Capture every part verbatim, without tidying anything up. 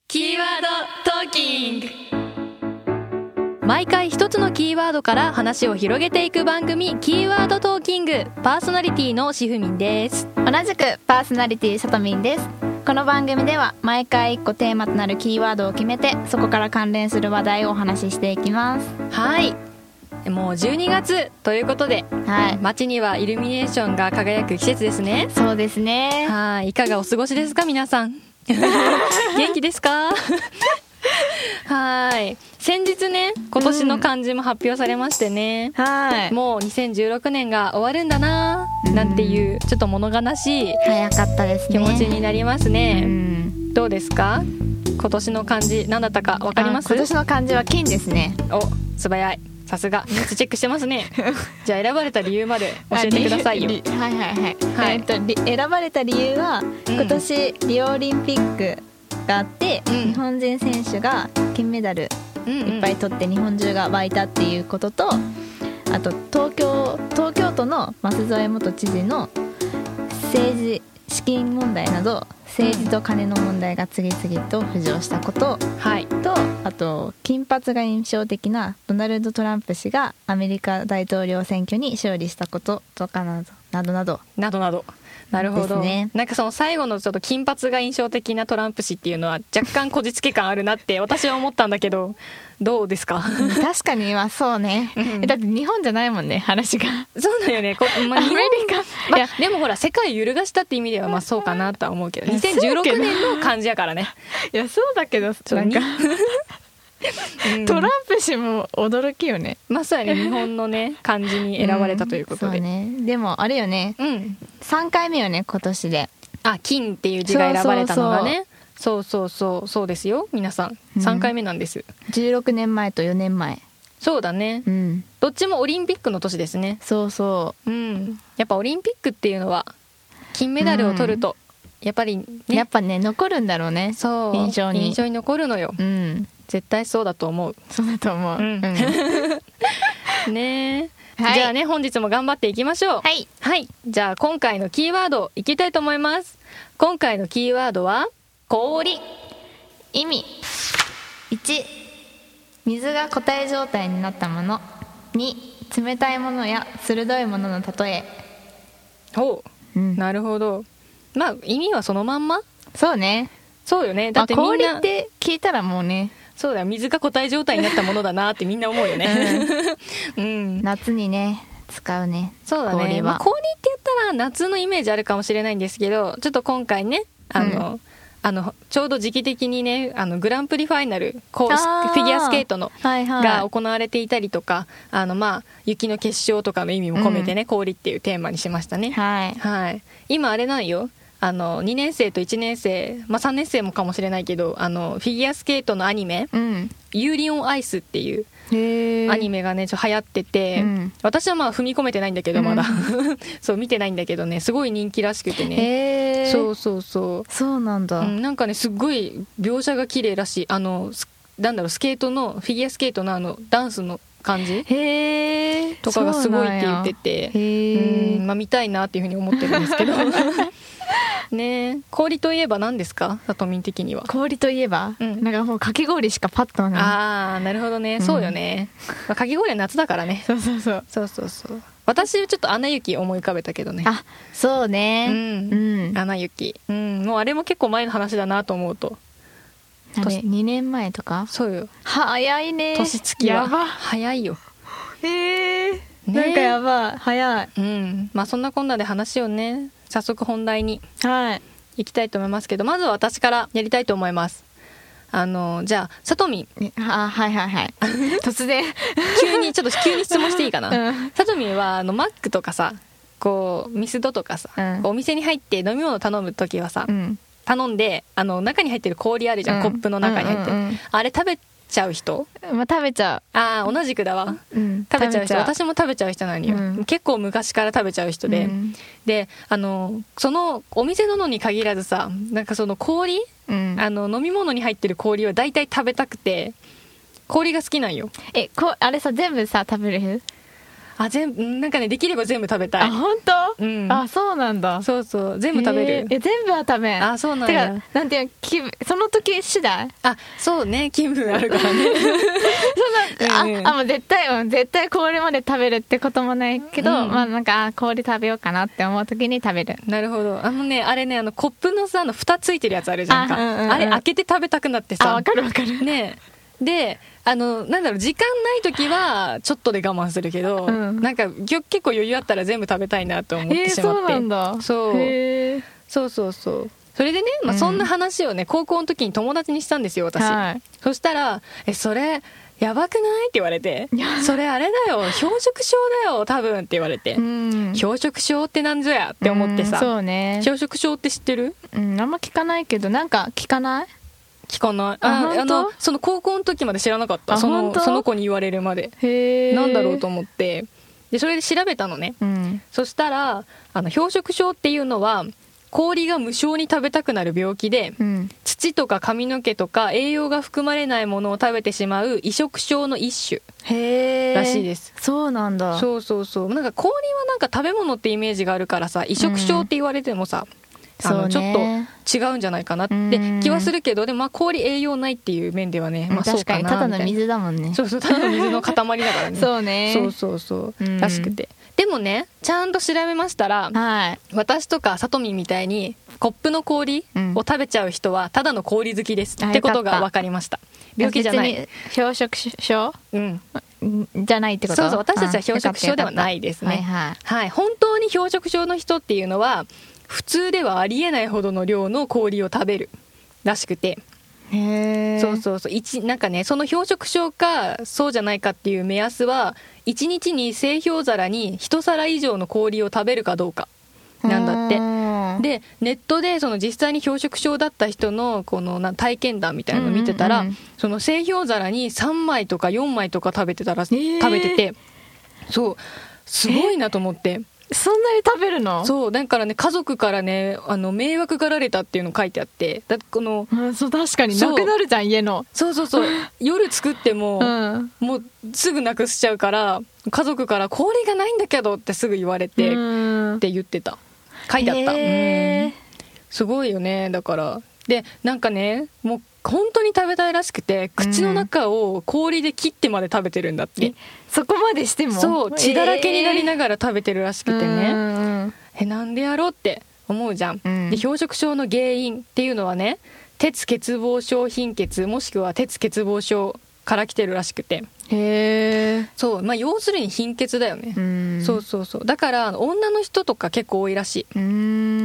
キーワードトーキング。毎回一つのキーワードから話を広げていく番組、キーワードトーキング。パーソナリティのしふみんです。 同じくパーソナリティさとみんです。この番組では毎回いっこテーマとなるキーワードを決めて、そこから関連する話題をお話ししていきます。 はい、もうじゅうにがつということで、 はい、 街にはイルミネーションが輝く季節ですね。 そうですね。 はい、いかがお過ごしですか皆さん。元気ですか？はい、先日ね、今年の漢字も発表されましてね、うん、はい、もうにせんじゅうろくねんが終わるんだななんていう、ちょっと物悲しい早かったですね、 気持ちになりますね、 うん、どうですか？今年の漢字何だったか分かります？ 今年の漢字は金ですね。 お、素早い、さすがニュースチェックしてますね。じゃあ選ばれた理由まで教えてくださいよ。 はいはいはい、はい、えっと、選ばれた理由は、うん、今年リオオリンピックがあって、うん、日本人選手が金メダルいっぱい取って日本中が沸いたっていうことと、あと東京、東京都の舛添元知事の政治資金問題など政治と金の問題が次々と浮上したこと、はい、とあと金髪が印象的なドナルド・トランプ氏がアメリカ大統領選挙に勝利したこととかなどなどなどなどなど。なるほど、ね、なんかその最後のちょっと金髪が印象的なトランプ氏っていうのは若干こじつけ感あるなって私は思ったんだけど、どうですか？ 確かにはそうね、うん、だって日本じゃないもんね、話が。 そうだよね、こ、まあ、アメリカ、まあ、いやでもほら世界を揺るがしたって意味ではまあそうかなとは思うけど、にせんじゅうろくねんの感じやからね。 いやそうだけどなんかうん、トランプ氏も驚きよね。 まさに日本のね漢字に選ばれたということで、 うん、そうね。でもあれよね、うん、さんかいめよね今年で。 あ、金っていう字が選ばれたのがね。そうそうそうそうですよ皆さん、さんかいめなんです、 うん、じゅうろくねんまえとよねんまえ。 そうだね、うん、どっちもオリンピックの年ですね。 そうそう、 うん、やっぱオリンピックっていうのは金メダルを取ると、うん、やっぱりねやっぱね残るんだろうね。 そう、 印象に印象に残るのよ、うん、絶対そうだと思う。 そうだと思う、うんうん、ねえ、はい、じゃあね本日も頑張っていきましょう。 はい、 はい、じゃあ今回のキーワードいきたいと思います。今回のキーワードは氷。 意味いち、水が固体状態になったもの。に、冷たいものや鋭いものの例え。 ほう、うん、なるほど。まあ意味はそのまんま。 そうね、 そうよね。だってみんな、 まあ、氷って聞いたらもうね、 そうだよ、水が固体状態になったものだなってみんな思うよね、 うんうん、夏にね使うね。 そうだね、氷は、まあ、氷って言ったら夏のイメージあるかもしれないんですけど、ちょっと今回ねあの、うん、あのちょうど時期的にねあのグランプリファイナルこうフィギュアスケートの、はいはい、が行われていたりとか、あの、まあ、雪の結晶とかの意味も込めてね、うん、氷っていうテーマにしましたね、はいはい、今あれなんよ、あのにねん生といちねん生、まあ、さんねん生もかもしれないけど、あのフィギュアスケートのアニメ、うん、ユーリオンアイスっていうアニメがねちょっと流行ってて、うん、私はまあ踏み込めてないんだけどまだ、うん、そう見てないんだけどね、すごい人気らしくてね。へー、そうそうそう、そうなんだ、うん、なんかねすっごい描写が綺麗らしい。あのなんだろう、スケートのフィギュアスケートのあのダンスの感じへとかがすごいって言ってて、うん、まあ、見たいなっていうふうに思ってるんですけどね。氷といえば何ですか、さとみん的には。 氷といえば、うん、なんかもうかき氷しかパッとない。 ああ、なるほどね、うん、そうよね、まあ、かき氷は夏だからね。 そうそうそうそうそうそう。私ちょっとアナ雪思い浮かべたけどね。 あ、そうね、うんうん、 アナ雪、うん、もうあれも結構前の話だなと思うと、 あれにねんまえとか。 そうよ、 早いね、 年月はやば早いよ。 へえ、ね、なんかやばい早い、 うん、まあそんなこんなで話をね早速本題にいきたいと思いますけど、はい、まずは私からやりたいと思います。あのじゃあさとみん、 あ、はいはいはい突然急にちょっと急に質問していいかな、うん、さとみんはあのマックとかさ、こうミスドとかさ、うん、お店に入って飲み物頼むときはさ、うん、頼んであの中に入ってる氷あるじゃん、うん、コップの中に入ってる、うんうんうん、あれ食べちゃう人、 まあ、食べちゃう。 ああ同じくだわ、うん、食べちゃう人。私も食べちゃう人なのよ、うん、結構昔から食べちゃう人で、うん、であのそのお店ののに限らずさ、なんかその氷、うん、あの飲み物に入ってる氷は大体食べたくて氷が好きなんよ。 えこあれさ全部さ食べる？ あ全部なんかねできれば全部食べたい。 あ本当、 うん、 あそうなんだ。 そうそう全部食べる。 え全部は食べん。 あそうなんや。 てかなんていう気分その時次第。 あそうね気分あるからねそのあ、うん、あもう絶対、うん、絶対氷まで食べるってこともないけど、うん、まあなんかあ氷食べようかなって思う時に食べる。 なるほど。あのねあれねあのコップのさあの蓋ついてるやつあるじゃんか。 あ,、うんうんうん、あれ開けて食べたくなってさ。 あわかるわかるねであのなんだろう時間ない時はちょっとで我慢するけど、うん、なんか結構余裕あったら全部食べたいなと思ってしまって、えー、そうなんだ。そうへそうそうそうそれでね、まあ、そんな話をね、うん、高校の時に友達にしたんですよ私、はい、そしたらえそれやばくないって言われてそれあれだよ氷食症だよ多分って言われて、うん、氷食症ってなんぞやって思ってさ、うん、そうね氷食症って知ってる？ うん、あんま聞かないけどなんか聞かない？ 聞かない。ああのその高校の時まで知らなかった。そのその子に言われるまでへなんだろうと思ってでそれで調べたのね、うん、そしたらあの氷食症っていうのは氷が無性に食べたくなる病気で、うん、土とか髪の毛とか栄養が含まれないものを食べてしまう移植症の一種へらしいです。 そうなんだ。 そうそうそうなんか氷はなんか食べ物ってイメージがあるからさ移植症って言われてもさ、うん、あのちょっと違うんじゃないかなって気はするけどでもまあ氷栄養ないっていう面ではね、まあ、そうかなみたいな。 確かにただの水だもんね。 そうそうただの水の塊だからねそうねそうそうそう、うん、らしくてでもねちゃんと調べましたら、はい、私とかさとみんみたいにコップの氷を食べちゃう人はただの氷好きです、うん、ってことが分かりました。病気じゃない。 氷食症、うん、じゃないってこと？ そうそう私たちは氷食症ではないですね。はい、はいはい、本当に氷食症の人っていうのは普通ではありえないほどの量の氷を食べるらしくてへそうそうそう一なんかねその氷食症かそうじゃないかっていう目安はいちにちに製氷皿に一皿以上の氷を食べるかどうかなんだって。でネットでその実際に氷食症だった人のこのな体験談みたいなのを見てたら、うんうんうん、その製氷皿にさんまいとかよんまいとか食べてたら、えー、食べててそうすごいなと思って、 そんなに食べるの？ そうだからね家族からねあの迷惑がられたっていうの書いてあってだこの、 うん、そう確かになくなるじゃん家のそうそうそう夜作っても、うん、もうすぐなくしちゃうから家族から氷がないんだけどってすぐ言われて、うん、って言ってた書いてあった、うん、すごいよね。だからでなんかねもう本当に食べたいらしくて口の中を氷で切ってまで食べてるんだって、うん、 そこまでしてもそう血だらけになりながら食べてるらしくてね、えー、えなんでやろうって思うじゃん、うん、で氷食症の原因っていうのはね鉄欠乏症貧血もしくは鉄欠乏症から来てるらしくてへーそう、まあ、要するに貧血だよね、うん、そうそうそうだから女の人とか結構多いらしい、うん、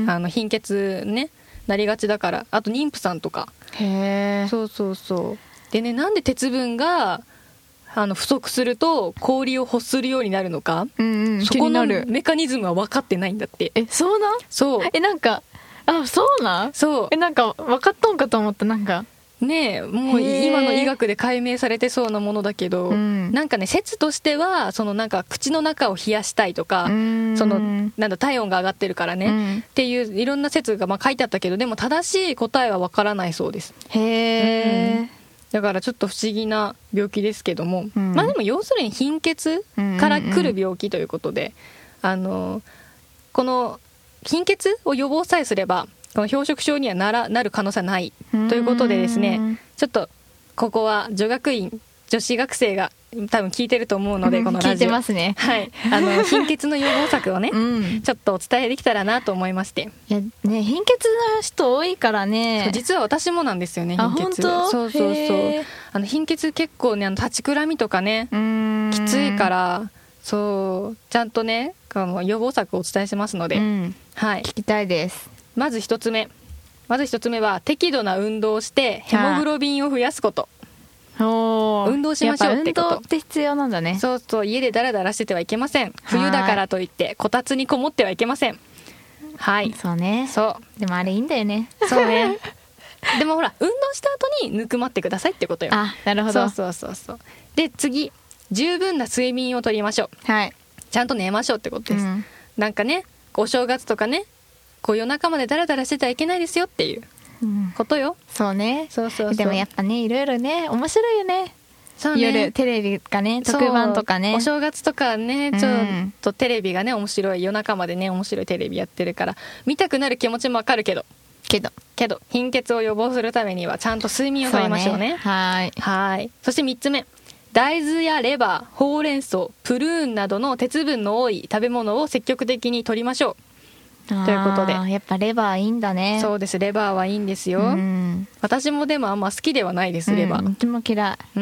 あの貧血ねなりがちだからあと妊婦さんとかへーそうそうそうでねなんで鉄分があの不足すると氷を欲するようになるのか、うんうん、そこのメカニズムは分かってないんだって。 えそうなんそうえなんかあそうなんそうえなんか分かっとんかと思ったなんかねえもう今の医学で解明されてそうなものだけど、うん、なんかね説としてはそのなんか口の中を冷やしたいとかそのなんだ体温が上がってるからね、うん、っていういろんな説がまあ書いてあったけどでも正しい答えは分からないそうです。へえ、うん、だからちょっと不思議な病気ですけども、うん、まあでも要するに貧血から来る病気ということで、うんうんうん、あのこの貧血を予防さえすればこの氷食症にはならなる可能性はないということでですねちょっとここは女学院女子学生が多分聞いてると思うので、うん、このラジオ聞いてますね、 はい、あの貧血の予防策をね、うん、ちょっとお伝えできたらなと思いまして。 いや、ね、貧血の人多いからね。 実は私もなんですよね貧血。 あそうそうそうあの貧血結構ねあの立ちくらみとかねきついからそうちゃんとねこの予防策をお伝えしますので、うん、はい、 聞きたいです。 まず一つ目まず一つ目は適度な運動をしてヘモグロビンを増やすこと。運動しましょうってこと。 運動って必要なんだね。 そうそう家でダラダラしててはいけません。冬だからといってこたつにこもってはいけません。はいそうね。 そうでもあれいいんだよね。 そうねでもほら運動した後にぬくまってくださいってことよ。 あなるほど。 そうそうそうそうで次十分な睡眠をとりましょう。はいちゃんと寝ましょうってことです、うん、なんかねお正月とかねこう夜中までダラダラしててはいけないですよっていうことよ、 うん、そうね。 そうそうそうでもやっぱねいろいろね面白いよね。 ね、夜テレビがね特番とかねお正月とかねちょっとテレビがね面白い夜中までね面白いテレビやってるから見たくなる気持ちもわかるけどけどけど貧血を予防するためにはちゃんと睡眠をとりましょうね。 そうね、はいはい。そしてみっつめ、大豆やレバー、ほうれん草、プルーンなどの鉄分の多い食べ物を積極的に摂りましょうということで。 やっぱレバーいいんだね。 そうです、レバーはいいんですよ、うん、私もでもあんま好きではないです、レバー。 うちも嫌い、 うん、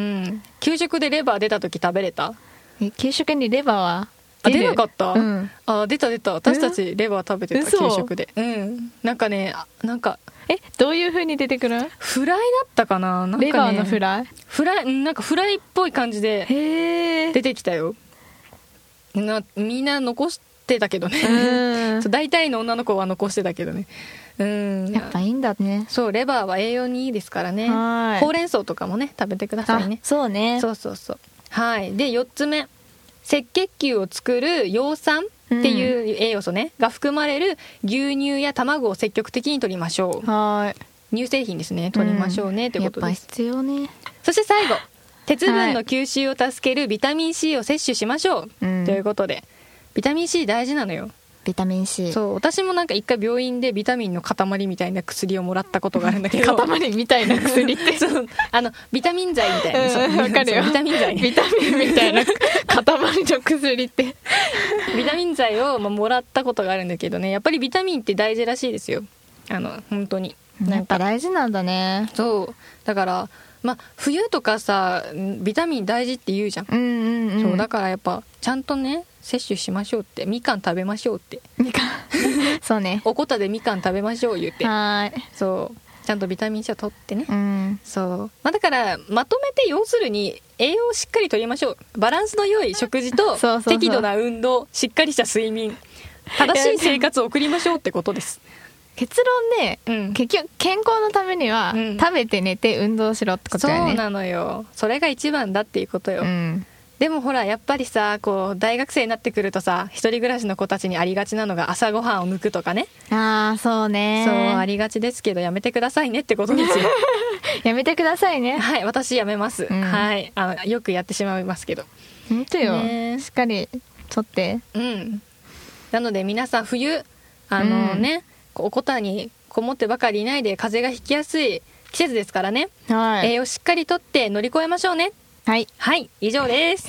給食でレバー出た時食べれた？ え給食にレバーはあ出なかった、 うん、 あ出た出た、私たちレバー食べてた、給食で。うんなんかねなんかえどういう風に出てくる？ フライだったかな、なんか、ね、 レバーのフライフライなんかフライっぽい感じで出てきたよ。なみんな残してたけどね大体の女の子は残してたけどね。うんやっぱいいんだね。 そうレバーは栄養にいいですからね。 はいほうれん草とかもね食べてくださいね。 そうねそうそうそう。はいでよっつめ、赤血球を作る葉酸っていう栄養素ね、うん、が含まれる牛乳や卵を積極的に摂りましょう。 はい乳製品ですね摂りましょうね、うん、ということです。 やっぱ必要ね。 そして最後、鉄分の吸収を助けるビタミン C を摂取しましょう、うん、ということでビタミン C 大事なのよ。 ビタミン C。 そう私もなんか一回病院でビタミンの塊みたいな薬をもらったことがあるんだけど塊みたいな薬ってそうあのビタミン剤みたいな、そうわかるよビタミン剤、ね、 ビタミンみたいな塊の薬ってビタミン剤をもらったことがあるんだけどね、やっぱりビタミンって大事らしいですよ。あの本当にやっぱ大事なんだね。 そうだからまあ冬とかさビタミン大事って言うじゃん、 うんうんうん、 そうだからやっぱちゃんとね摂取しましょうって、みかん食べましょうって、 みかんそうねおこたでみかん食べましょう言って、 はいそうちゃんとビタミン C を取ってね、 うん、 そう、まあ、だからまとめて要するに栄養をしっかりとりましょう。バランスの良い食事とそうそうそう適度な運動、しっかりした睡眠、正しい生活を送りましょうってことです。 結論ね、うん、結局健康のためには、うん、食べて寝て運動しろってことだよね。 そうなのよ、それが一番だっていうことよ、 うん、 でもほらやっぱりさこう大学生になってくるとさ一人暮らしの子たちにありがちなのが朝ごはんを抜くとかね。 ああそうね、 そうありがちですけどやめてくださいねってことですよやめてくださいね。 はい私やめます、うん、はいあのよくやってしまいますけど本当よ、ね、しっかりとってうんなので皆さん冬あのね、うん、おこたにこもってばかりいないで風邪がひきやすい季節ですからね、はい、栄養しっかりとって乗り越えましょうね。 はいはい以上です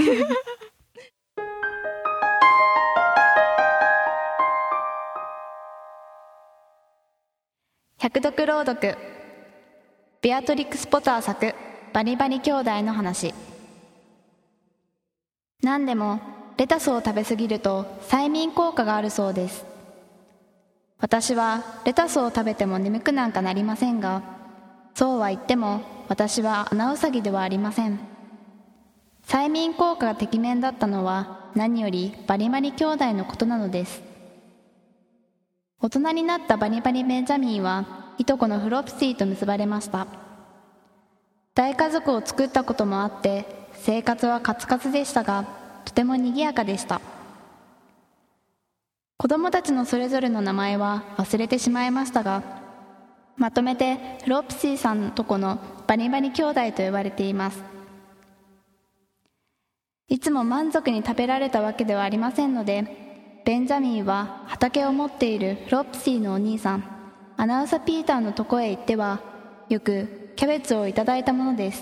百読朗読ベアトリックス・ポター作バリバリ兄弟の話。何でもレタスを食べ過ぎると催眠効果があるそうです。私はレタスを食べても眠くなんかなりませんが、そうは言っても私は穴ウサギではありません。催眠効果がてきめんだったのは何よりバリバリ兄弟のことなのです。大人になったバリバリベンジャミンはいとこのフロプシーと結ばれました。大家族を作ったこともあって生活はカツカツでしたが、とても賑やかでした。子供たちのそれぞれの名前は忘れてしまいましたが、まとめてフロプシーさんのとこのバリバリ兄弟と呼ばれています。いつも満足に食べられたわけではありませんので、ベンジャミンは畑を持っているフロプシーのお兄さんアナウサピーターのとこへ行ってはよくキャベツをいただいたものです。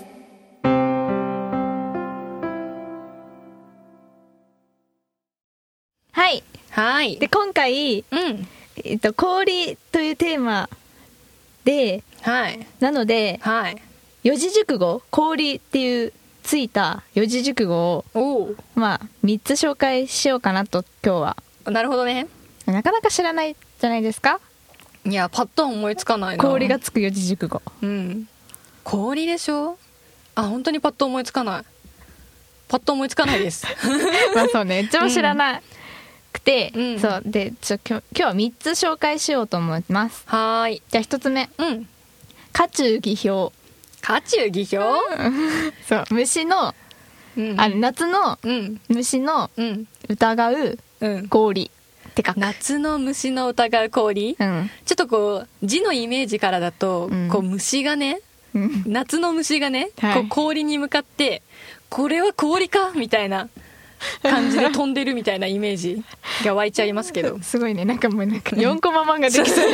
はいはいで今回、 うんえっと、氷というテーマで、 はい、 なので、 はい、 四字熟語氷っていうついた四字熟語をまあみっつ紹介しようかなと今日は。 なるほどね。 なかなか知らないじゃないですか。 いやパッと思いつかないな。 氷がつく四字熟語。 うん氷でしょ。あ本当にパッと思いつかない。パッと思いつかないですまあそうねうちも知らない、うんくて、うん、そうでちょ今日、今日はみっつ紹介しようと思います。 はーい。 じゃあひとつめ、 うん、 夏中義表。 夏中義表そう虫の、うん、あ夏の虫の疑う氷、うん、ってか夏の虫の疑う氷、うん、ちょっとこう字のイメージからだと、うん、こう虫がねうん、 夏の虫がね、 はい、 こう氷に向かってこれは氷かみたいな感じで飛んでるみたいなイメージが湧いちゃいますけどすごいね、なんかもうなんかよんコマ漫画できそう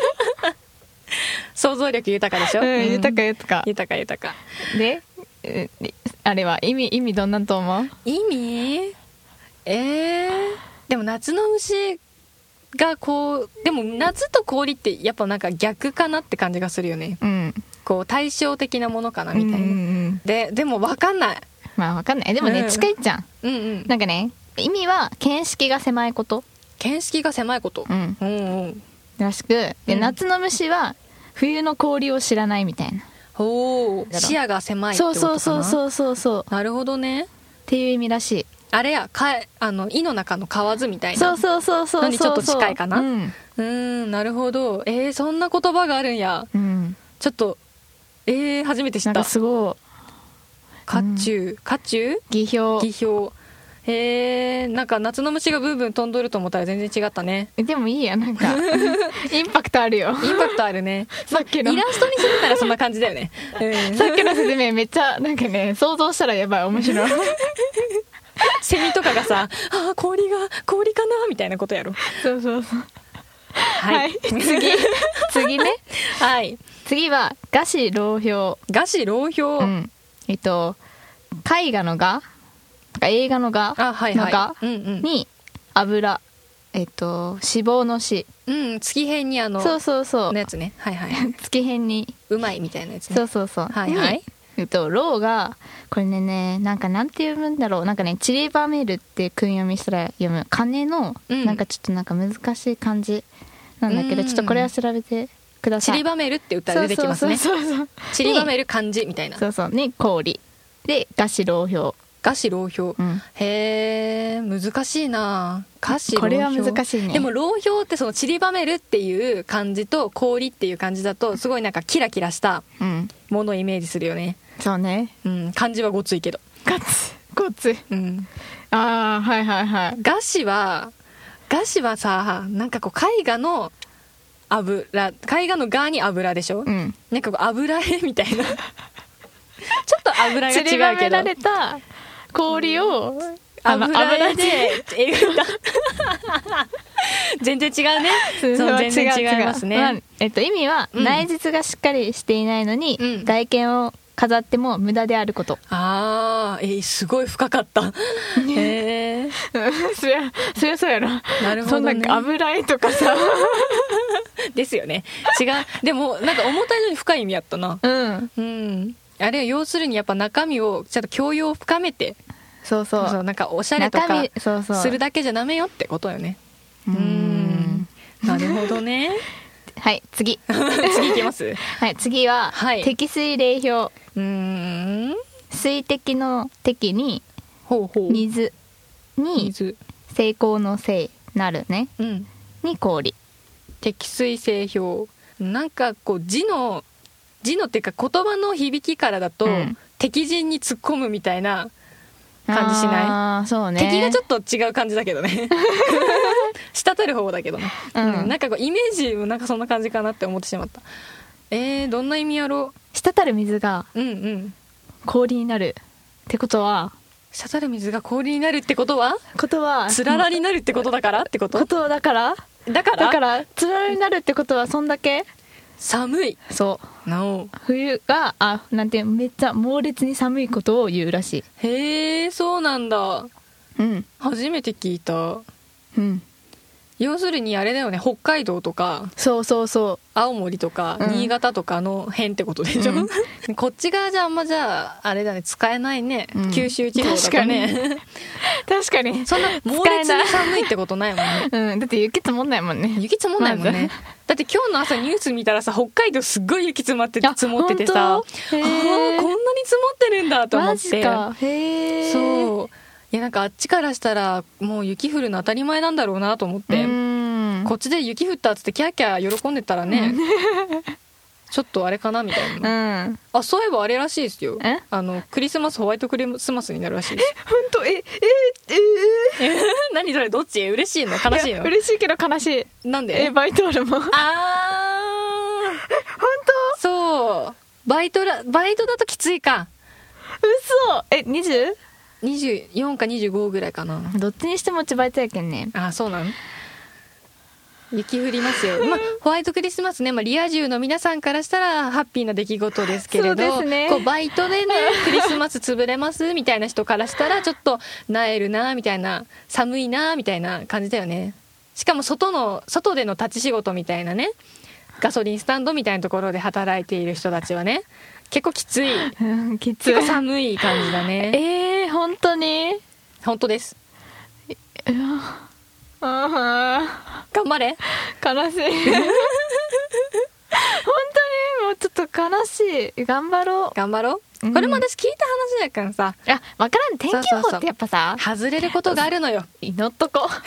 想像力豊かでしょ、 うん、豊か豊か豊か豊かで、あれは意味意味どんなんと思う？ 意味えー、でも夏の虫がこう、でも夏と氷ってやっぱなんか逆かなって感じがするよね、 うん、 こう対照的なものかなみたいな、うんうんうん、ででも分かんない、 まあ分かんない、でもね、うん、近いじゃん、 うんうん、 なんかね、意味は見識が狭いこと、 見識が狭いこと、 うんうんうん、 らしく、で、うん、夏の虫は冬の氷を知らないみたいな、 おー、視野が狭いってことかな。 そうそうそうそうそう、 なるほどねっていう意味らしい。 あれや、かあの胃の中の蛙みたいな、 そうそうそうそうそう、 のにちょっと近いかな。 うん、 うーん、なるほど。えー、そんな言葉があるんや、うん、ちょっとえー、初めて知った。 なんかすごい甲冑、甲冑、 技評、 技評、へえ、なんか夏の虫がブンブン飛んどると思ったら全然違ったね。 でもいいや、なんかインパクトあるよ。 インパクトあるね。さっきのイラストにするならそんな感じだよね、うん、 さっきの説明めっちゃなんかね、想像したらやばい、面白いセミとかがさ、あ、氷が氷かなみたいなことやろ。 そうそうそう、 はい、はい、次次ね、 はい、 次は画師老表。 画師老表、うん、 えっと絵画の画とか映画の画の画に油、えっと脂肪の脂、 うん、月辺にあの、 そうそうそうのやつね、はいはい、 月辺にうまいみたいなやつね、 そうそうそう、 はいはい、 えっと老がこれね、なんかなんて読むんだろう、なんかね、散りばめるって訓読みしたら読む鐘の、うん、なんかちょっとなんか難しい漢字なんだけど、ちょっとこれは調べてください。 散りばめるって言ったら出てきますね。 そうそうそうそう、 散りばめる漢字みたいな、 そうそうに氷で画師老表、 画師老表、うん、へえ、難しいな。画師老表、 これは難しいね。 でも老表ってその散りばめるっていう漢字と氷っていう漢字だとすごいなんかキラキラしたものをイメージするよね、 うん、そうね、 うん、漢字はごついけど、 ガツごつい、 うん、 ああ、はいはいはい。 画師は画師はさ、なんかこう絵画の油、絵画の画に油でしょ、うん、なんかこう油絵みたいなちょっと油が違うけど、散りばめられた氷を、うん、 油絵で描いた全然違うね。そう、全然違いますね、まあ、 えっと、意味は、うん、内実がしっかりしていないのに、うん、外見を飾っても無駄であること。 あー、えー、すごい深かったへえそりゃそりゃそうやろ。 なるほどね。 そんな油絵とかさですよね。違う、でもなんか思ったより深い意味やったな。うん、うん、あれは要するにやっぱ中身をちょっと教養を深めて、 そうそう、 そう、なんかおしゃれとかするだけじゃダメよってことよね。うーん、なるほどねはい、次次いきます。 はい、次は、はい、適水冷表。うーん、水滴の滴にほうほう水に水成功の成なるね、うん、に氷。 適水性表、なんかこう字の字のっていうか言葉の響きからだと、うん、敵陣に突っ込むみたいな感じしない？ あ、そうね、 敵がちょっと違う感じだけどね滴る方だけどね、うんうん、なんかこうイメージもなんかそんな感じかなって思ってしまった。えー、どんな意味やろう。 滴る水が氷になるってことは、 滴る水が氷になるってことはことはつららになるってことだからってことことだからだからだからつららになるってことはそんだけ寒い。 そう、no. 冬があなんてめっちゃ猛烈に寒いことを言うらしい。 へえ、そうなんだ。うん、初めて聞いた。うん、要するにあれだよね、北海道とか、 そうそうそう、 青森とか、うん、新潟とかの辺ってことでしょ、うん、こっち側じゃあんまじゃああれだね、使えないね、うん、九州地方だとね。 確かにそんな猛烈に寒いってことないもんねうん、だって雪積もんないもんね。 雪積もんないもんね、ま、だって今日の朝ニュース見たらさ、北海道すっごい雪積もって積もっててさ、あー、こんなに積もってるんだと思って。マジか。へー、そう、いやなんかあっちからしたらもう雪降るの当たり前なんだろうなと思って、うん、こっちで雪降ったっつってキャーキャー喜んでたらねちょっとあれかなみたいな、うん、あ、そういえばあれらしいですよ、あのクリスマスホワイトクリスマスになるらしいです。 え、本当？ええええ何それ、どっち？嬉しいの悲しいの？ 嬉しいけど悲しい。 なんで？ え、バイトールも。あー、 本当？ そうバイトらバイトだときついか。 嘘。え にじゅう? にじゅうよんかにじゅうごぐらいかな。 どっちにしてもうちバイトやけんね。 あ、そうなの。雪降りますよ、まあ、ホワイトクリスマスね、まあ、リア充の皆さんからしたらハッピーな出来事ですけれど、 そうですね、 こうバイトでねクリスマス潰れますみたいな人からしたらちょっとなえるなみたいな、寒いなみたいな感じだよね。しかも外の外での立ち仕事みたいなね、ガソリンスタンドみたいなところで働いている人たちはね結構きつい、 うん、きつい、 結構寒い感じだね。 えー、本当に本当です。 うわあ頑張れ。 悲しい本当にもうちょっと悲しい。頑張ろう頑張ろう、 うん、 これも私聞いた話だからさ、 あ、分からん。天気予報ってやっぱさ、 そうそうそう、外れることがあるのよ。 祈っとこ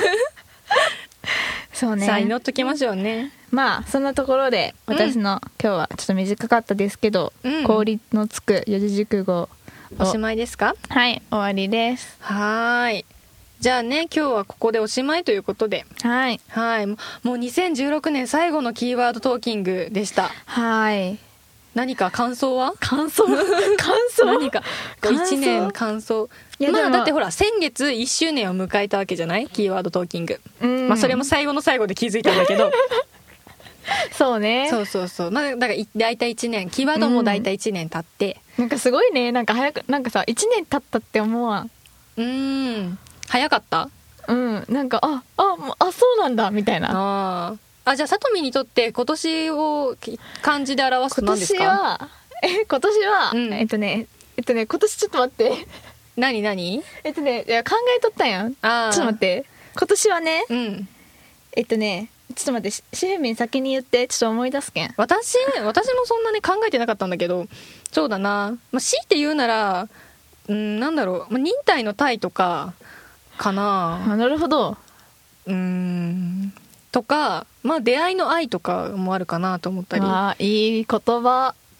そうね、 さあ祈っときましょうね。 まあそんなところで私の、うん、今日はちょっと短かったですけど、うん、氷のつく四字熟語おしまいですか？ はい、終わりです。 はい、じゃあね、今日はここでおしまいということで、 はい、 はい、もうにせんじゅうろくねん最後のキーワードトーキングでした。 はい。 何か感想は？ 感想感想何かいちねん感想。いや、まあだってほら先月いっしゅうねんを迎えたわけじゃない、キーワードトーキング。うん、まあそれも最後の最後で気づいたんだけどそうね、 そうそうそう、まあだから大体いちねん、キーワードも大体いちねん経って、 うん、なんかすごいね、なんか早く、なんかさいちねん経ったって思わん。 うーん、早かった。 うん、なんかあああそうなんだみたいな。 ああ、じゃあさとみにとって今年を漢字で表すと何ですか？ 今年はえ今年は、うん、えっとねえっとね今年ちょっと待って何何えっとねいや考えとったんやん。あ、ちょっと待って、今年はね、うん、えっとねちょっと待って、シェフミン先に言って、ちょっと思い出すけん。 私私もそんなに考えてなかったんだけど、そうだな、まあ、強いて言うなら、うん、なんだろう、まあ、忍耐の耐とかかな。 あ、なるほど。 うーんとか、まあ出会いの愛とかもあるかなと思ったり。 あ、いい言葉。 うん、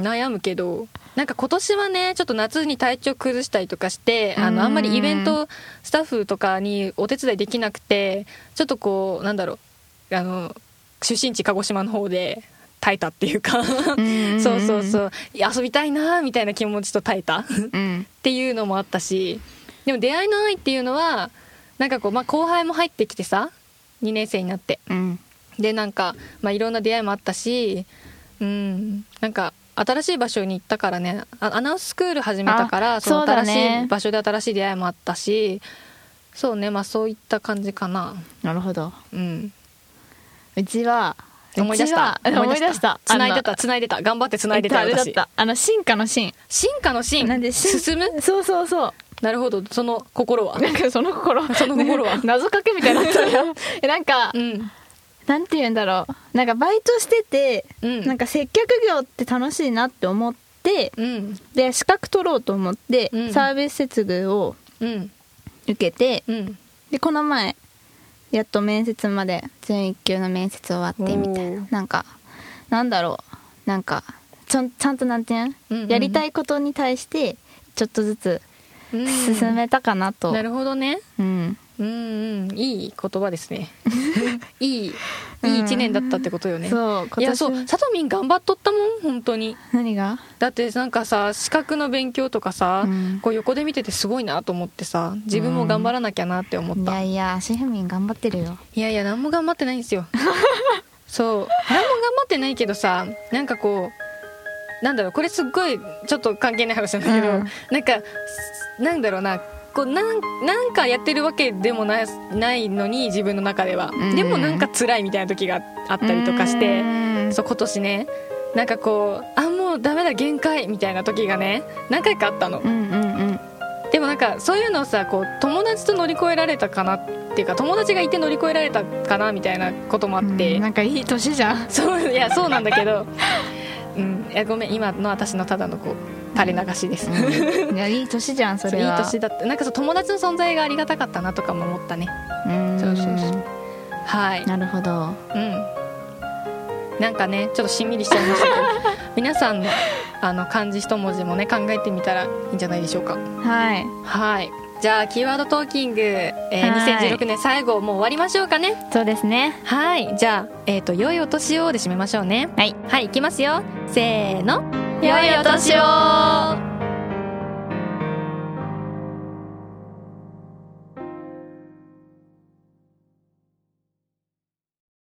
悩むけど、なんか今年はねちょっと夏に体調崩したりとかして、あのあんまりイベントスタッフとかにお手伝いできなくて、ちょっとこうなんだろう、あの出身地鹿児島の方で耐えたっていうかそうそうそう、遊びたいなみたいな気持ちと耐えたっていうのもあったし、でも出会いの愛っていうのはなんかこう、まあ、後輩も入ってきてさ、にねん生になって、うん、でなんか、まあ、いろんな出会いもあったし、うん、なんか新しい場所に行ったからね、アナウンススクール始めたから、その新しい場所で新しい出会いもあったし、そうね、まあそういった感じかな。 なるほど。 うん、 うちは思い出した思い出した繋いでた繋いでた頑張って繋いでた、 えっと、私あれだった、あの進化の進進化の進なんで進む、 そうそうそう、 なるほど、その心はなんかその心その心は、 ね、謎かけみたいになったよなんか、うん、なんて言うんだろう、なんかバイトしてて、うん、なんか接客業って楽しいなって思って、うん、で資格取ろうと思って、うん、サービス接遇を受けて、うん、でこの前やっと面接まで全いっ級の面接終わってみたいな、なんかなんだろう、なんかちゃん、ちゃんとなんていう、うんうん、やりたいことに対してちょっとずつ進めたかなと、 うん、なるほどね、 うんうんうん、いい言葉ですねいいいい一年だったってことよね。 そう、 いや、そう、さとみん頑張っとったもん本当に。 何が？ だってなんかさ、資格の勉強とかさ、うん、こう横で見ててすごいなと思ってさ、自分も頑張らなきゃなって思った、 うん、いやいや、シェフミン頑張ってるよ。 いやいや、何も頑張ってないんですよそう何も頑張ってないけどさ、なんかこうなんだろう、これすっごいちょっと関係ない話なんだけど、うん、なんかなんだろうな、こうなん、なんかやってるわけでもな い, ないのに自分の中では、うん、でもなんか辛いみたいな時があったりとかして、うん、そう今年ね、なんかこう、あもうダメだ限界みたいな時がね何回かあったの、うんうんうん、でもなんかそういうのをさ、こう友達と乗り越えられたかなっていうか、友達がいて乗り越えられたかなみたいなこともあって、 うん、なんかいい年じゃん。 そういやそうなんだけどうん、いやごめん、今の私のただのこう垂れ流しです、 うん、いやいい年じゃんそれは。 いい年だった。なんかそう友達の存在がありがたかったなとかも思ったね。うん、そうそうそう、はい、 なるほど。 うん、なんかねちょっとしんみりしちゃいましたけど皆さんのあの漢字一文字もね考えてみたらいいんじゃないでしょうか。 はいはいじゃあキーワードトーキング、えー、にせんじゅうろくねん最後もう終わりましょうかね。 そうですね。 はい、じゃあ、えーと、良いお年をで締めましょうね。 はい、 はい、いきますよ。せーの、 良いお年を。